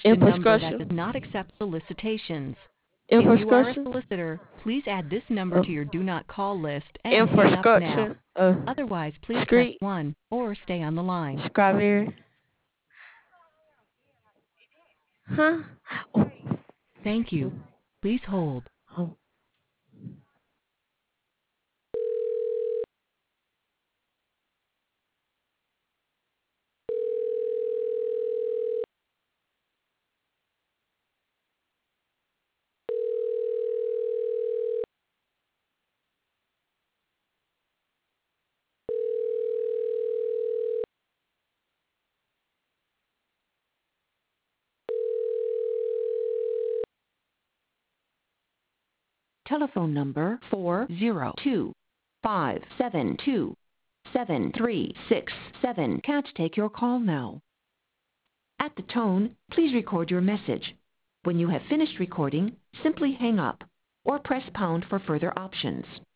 a number that Infrastructure. does not accept solicitations. If you are a Infrastructure. solicitor, please add this number Uh, to your do not call list and hang up now. infrastructure. Otherwise, please press Street. 1 or stay on the line. Strawberry. Huh? Oh. Thank you. Please hold. Oh. Telephone number 402-572-7367. Can't take your call now. At the tone, please record your message. When you have finished recording, simply hang up or press pound for further options.